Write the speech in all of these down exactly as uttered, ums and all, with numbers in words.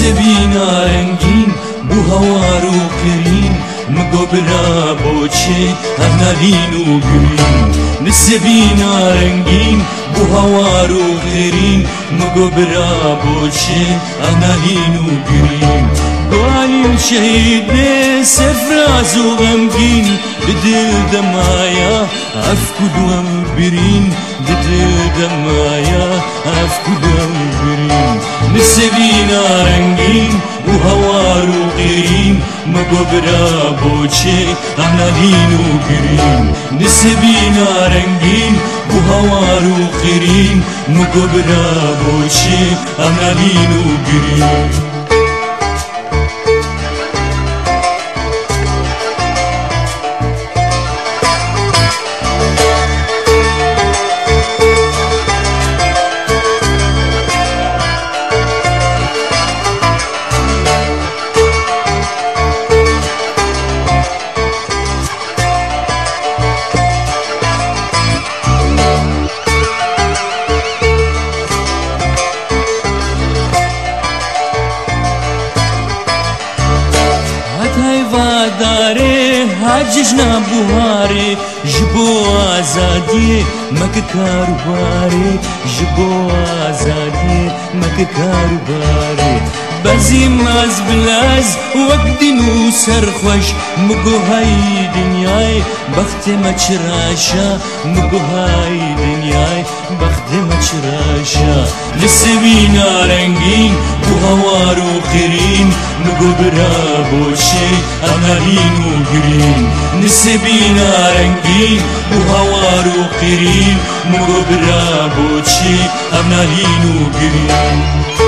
نسبینا رنگین بو هوار و کرین مگو برا بوچه هنالین و گرین نسبینا رنگین بو هوار و کرین مگو برا بوچه هنالین و گرین قالین شهید سفراز و غمگین ددل دمایا افکد و برین ددل دمایا افکد و برین نسبینا رنگین بو هوار و قرین مگو برا بوچه هنالین و گرین نسبینا رنگین بو هوار و قرین مگو برا بوچه هنالین و گرین داره حججنا بوهاره جبو آزادی مک کاروباره جبو آزادی مک کاروباره بزیم از بلاز وقتی نو سرخوش مگو های دنیای بخت مچراشا مگو های دنیای بخت مچراشا لسوینا رنگین بو هوار و قرین مگو برا بوچه هنالین و گرین نسبینا رنگین بو هوار و قرین مگو برا بوچه هنالین و گرین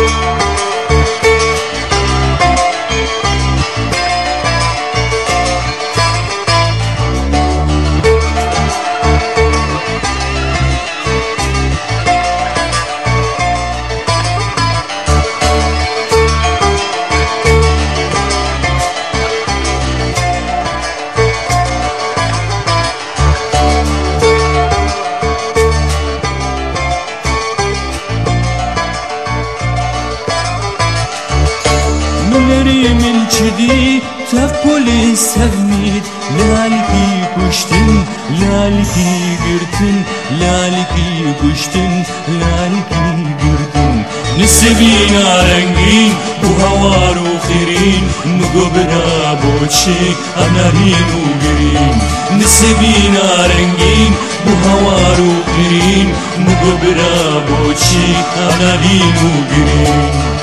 من چدی تا پلیس هفمید لالکی کشتن لالکی گرتن لالکی کشتن لالکی گرتن نسبینا رنگین بو هوار و خیرین مگو برا بوچه هنالین و گرین نسبینا رنگین بو هوار و خیرین مگو برا بوچه هنالین و گرین